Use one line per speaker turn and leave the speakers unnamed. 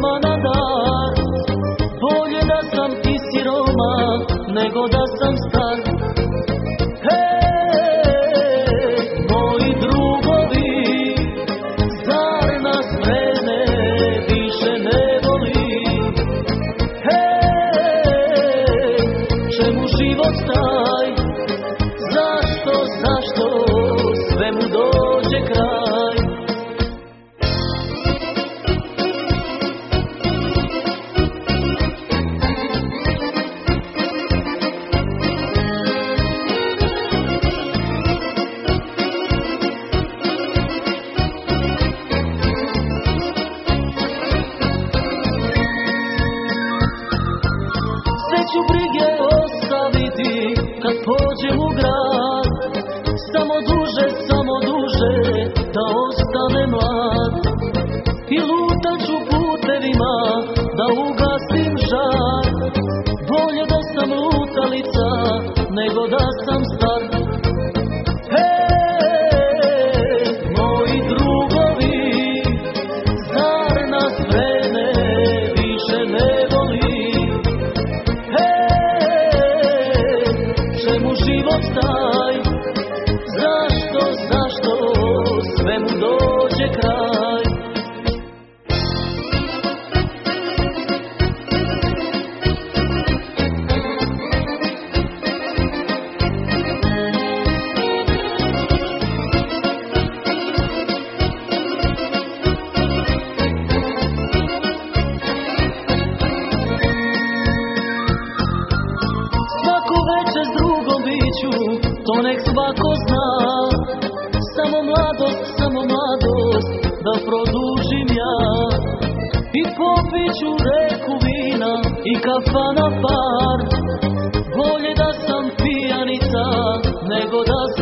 nema na dar. Bolje da sam i siroma nego da sam star. Hej, moji drugovi, zar nas vreme više ne voli? Hej, čemu život taj? Zašto svemu dođe kraj? Sve ću brige ostaviti kad pođem u grad. Samo duže da ostane mlad. I lutat ću putevima da ugasim žar. Bolje da sam lutalica nego da sam star. Hej, moji drugovi, zar nas vreme više ne voli? Hej, čemu život taj? Zašto svemu dođe kraj? Svaku večer s drugom biću, to nek svako zna. Samo mladost da produžim ja. I popit ću reku vina i kafana par. Bolje da sam pijanica nego da sam